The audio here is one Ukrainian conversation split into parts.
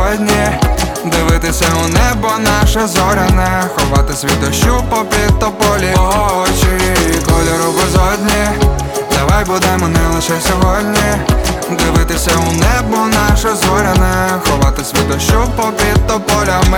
сьогодні, дивитися у небо наше зоряне, ховати світ дощу попід тополі. Очі кольору безодні, давай будемо не лише сьогодні, дивитися у небо наше зоряне, ховати світ дощу попід тополями.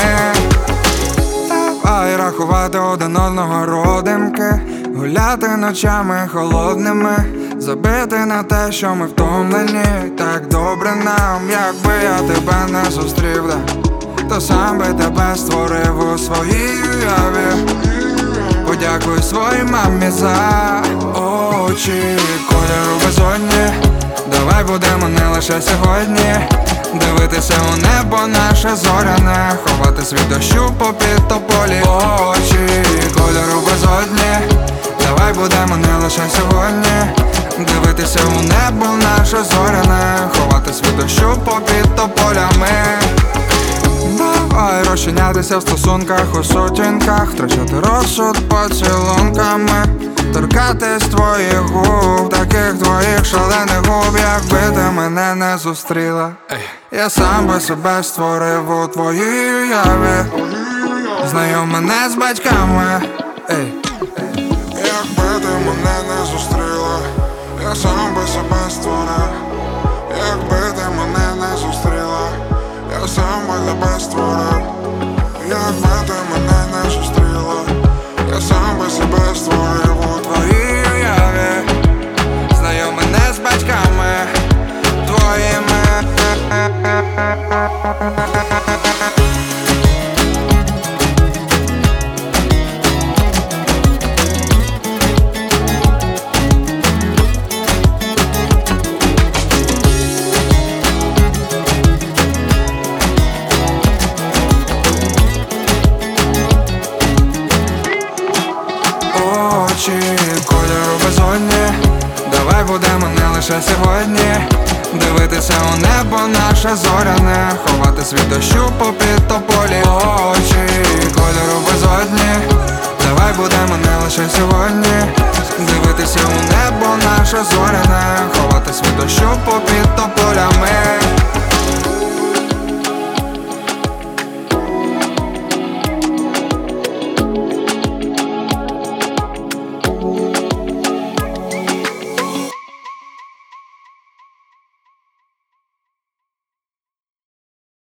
Давай рахувати один одного родимки, гуляти ночами холодними, забити на те, що ми втомлені. Так добре нам, якби я тебе не зустрів, то сам би тебе створив у своїй уяві. Подякую своїй мамі за очі кольору безодні, давай будемо не лише сьогодні, дивитися у небо наше зоряне, ховати світ дощу попід тополі. Очі кольору безодні, давай будемо не лише сьогодні, дивитися у небо наше зоряне, ховати світ дощу попід тополями. Давай розчинятися в стосунках у сутінках, втрачати розсуд поцілунками, торкатись твоїх губ, таких твоїх шалених губ, якби ти мене не зустріла. Я сам би себе створив у твоїй уяві, знайом мене з батьками. Якби ти мене не зустріла, я сам би себе створив. Якби ти мене не зустріла, я сам би тебе створив. Якби ти мене не зустріла, я сам би себе створив у твоїй уяві, знайом мене з батьками твоїми. Очі кольору безодні, давай будемо не лише сьогодні, дивитися у небо наше зоряне, ховати світ дощу попід тополі. Очі кольору безодні, давай будемо не лише сьогодні, дивитися у небо наше зоряне, ховати світ дощу попід тополями.